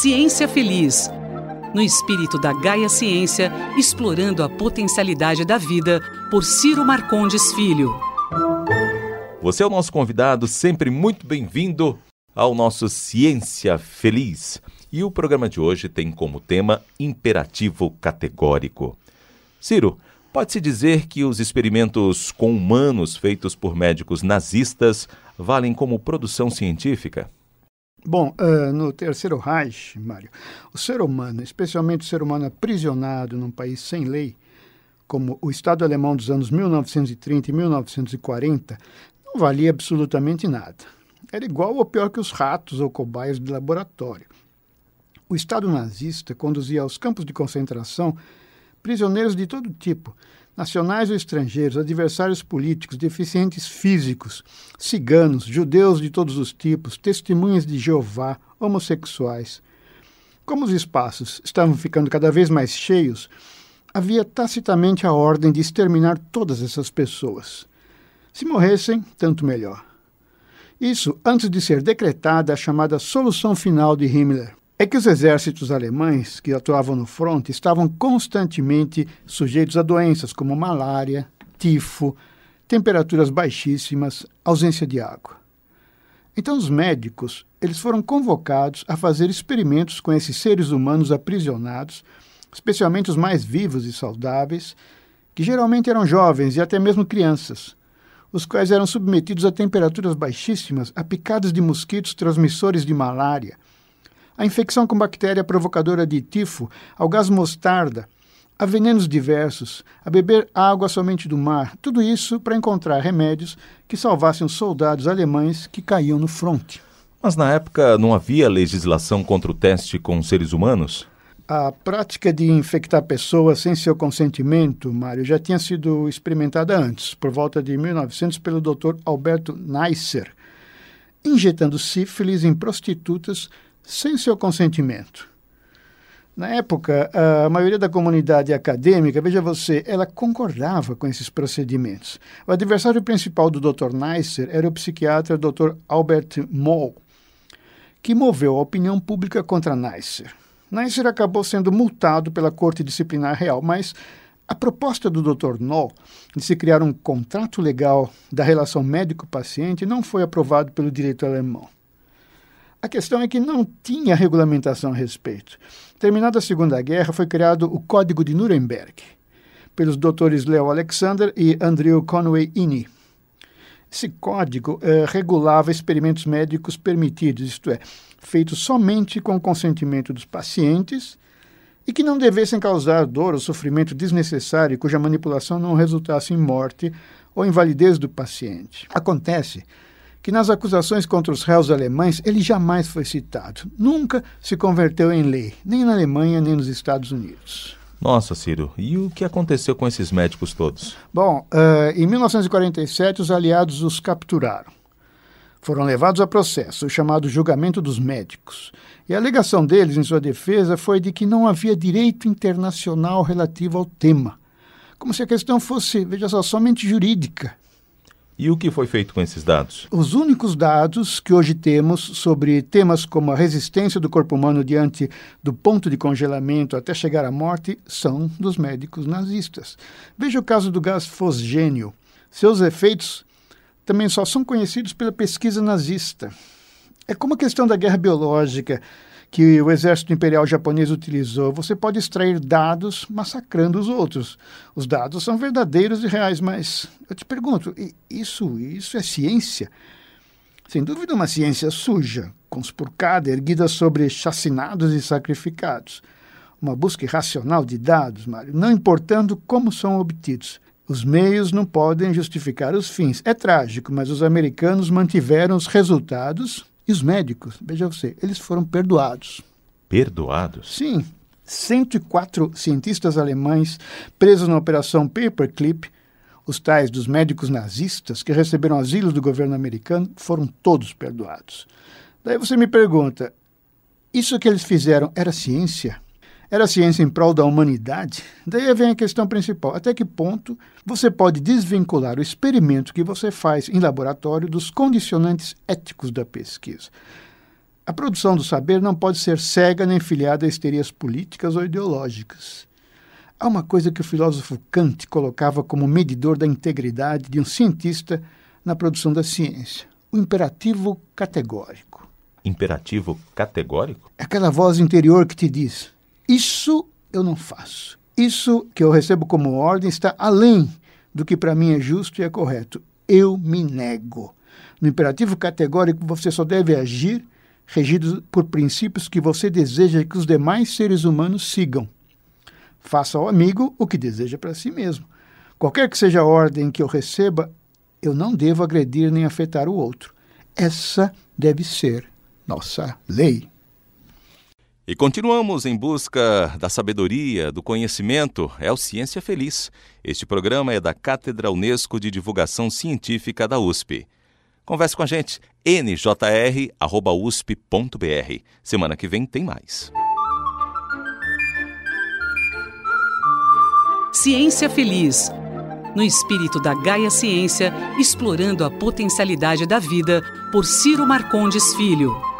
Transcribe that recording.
Ciência Feliz. No espírito da Gaia Ciência, explorando a potencialidade da vida, por Ciro Marcondes Filho. Você é o nosso convidado, sempre muito bem-vindo ao nosso Ciência Feliz. E o programa de hoje tem como tema imperativo categórico. Ciro, pode-se dizer que os experimentos com humanos feitos por médicos nazistas valem como produção científica? Bom, no Terceiro Reich, Mário, o ser humano, especialmente o ser humano aprisionado num país sem lei, como o Estado alemão dos anos 1930 e 1940, não valia absolutamente nada. Era igual ou pior que os ratos ou cobaias de laboratório. O Estado nazista conduzia aos campos de concentração prisioneiros de todo tipo, nacionais ou estrangeiros, adversários políticos, deficientes físicos, ciganos, judeus de todos os tipos, testemunhas de Jeová, homossexuais. Como os espaços estavam ficando cada vez mais cheios, havia tacitamente a ordem de exterminar todas essas pessoas. Se morressem, tanto melhor. Isso antes de ser decretada a chamada solução final de Himmler. É que os exércitos alemães que atuavam no fronte estavam constantemente sujeitos a doenças como malária, tifo, temperaturas baixíssimas, ausência de água. Então os médicos eles foram convocados a fazer experimentos com esses seres humanos aprisionados, especialmente os mais vivos e saudáveis, que geralmente eram jovens e até mesmo crianças, os quais eram submetidos a temperaturas baixíssimas, a picadas de mosquitos transmissores de malária, a infecção com bactéria provocadora de tifo, ao gás mostarda, a venenos diversos, a beber água somente do mar, tudo isso para encontrar remédios que salvassem os soldados alemães que caíam no fronte. Mas na época não havia legislação contra o teste com seres humanos? A prática de infectar pessoas sem seu consentimento, Mário, já tinha sido experimentada antes, por volta de 1900, pelo Dr. Alberto Neisser, injetando sífilis em prostitutas sem seu consentimento. Na época, a maioria da comunidade acadêmica, veja você, ela concordava com esses procedimentos. O adversário principal do Dr. Neisser era o psiquiatra Dr. Albert Moll, que moveu a opinião pública contra Neisser. Neisser acabou sendo multado pela Corte Disciplinar Real, mas a proposta do Dr. Noll de se criar um contrato legal da relação médico-paciente não foi aprovado pelo direito alemão. A questão é que não tinha regulamentação a respeito. Terminada a Segunda Guerra, foi criado o Código de Nuremberg, pelos doutores Leo Alexander e Andrew Conway Innie. Esse código regulava experimentos médicos permitidos, isto é, feitos somente com o consentimento dos pacientes e que não devessem causar dor ou sofrimento desnecessário cuja manipulação não resultasse em morte ou invalidez do paciente. Acontece que nas acusações contra os réus alemães ele jamais foi citado. Nunca se converteu em lei, nem na Alemanha, nem nos Estados Unidos. Nossa, Ciro, e o que aconteceu com esses médicos todos? Bom, em 1947 os aliados os capturaram. Foram levados a processo, o chamado julgamento dos médicos. E a alegação deles em sua defesa foi de que não havia direito internacional relativo ao tema. Como se a questão fosse, veja só, somente jurídica. E o que foi feito com esses dados? Os únicos dados que hoje temos sobre temas como a resistência do corpo humano diante do ponto de congelamento até chegar à morte são dos médicos nazistas. Veja o caso do gás fosgênio. Seus efeitos também só são conhecidos pela pesquisa nazista. É como a questão da guerra biológica que o exército imperial japonês utilizou. Você pode extrair dados massacrando os outros. Os dados são verdadeiros e reais, mas eu te pergunto, isso é ciência? Sem dúvida uma ciência suja, conspurcada, erguida sobre chacinados e sacrificados. Uma busca irracional de dados, Mário, não importando como são obtidos. Os meios não podem justificar os fins. É trágico, mas os americanos mantiveram os resultados. E os médicos, veja você, eles foram perdoados. Perdoados? Sim. 104 cientistas alemães presos na Operação Paperclip, os tais dos médicos nazistas que receberam asilo do governo americano, foram todos perdoados. Daí você me pergunta, isso que eles fizeram era ciência? Era ciência em prol da humanidade? Daí vem a questão principal. Até que ponto você pode desvincular o experimento que você faz em laboratório dos condicionantes éticos da pesquisa? A produção do saber não pode ser cega nem filiada a histerias políticas ou ideológicas. Há uma coisa que o filósofo Kant colocava como medidor da integridade de um cientista na produção da ciência: o imperativo categórico. Imperativo categórico? É aquela voz interior que te diz: isso eu não faço. Isso que eu recebo como ordem está além do que para mim é justo e é correto. Eu me nego. No imperativo categórico, você só deve agir regido por princípios que você deseja que os demais seres humanos sigam. Faça ao amigo o que deseja para si mesmo. Qualquer que seja a ordem que eu receba, eu não devo agredir nem afetar o outro. Essa deve ser nossa lei. E continuamos em busca da sabedoria, do conhecimento. É o Ciência Feliz. Este programa é da Cátedra Unesco de Divulgação Científica da USP. Converse com a gente, njr@usp.br. Semana que vem tem mais. Ciência Feliz. No espírito da Gaia Ciência, explorando a potencialidade da vida, por Ciro Marcondes Filho.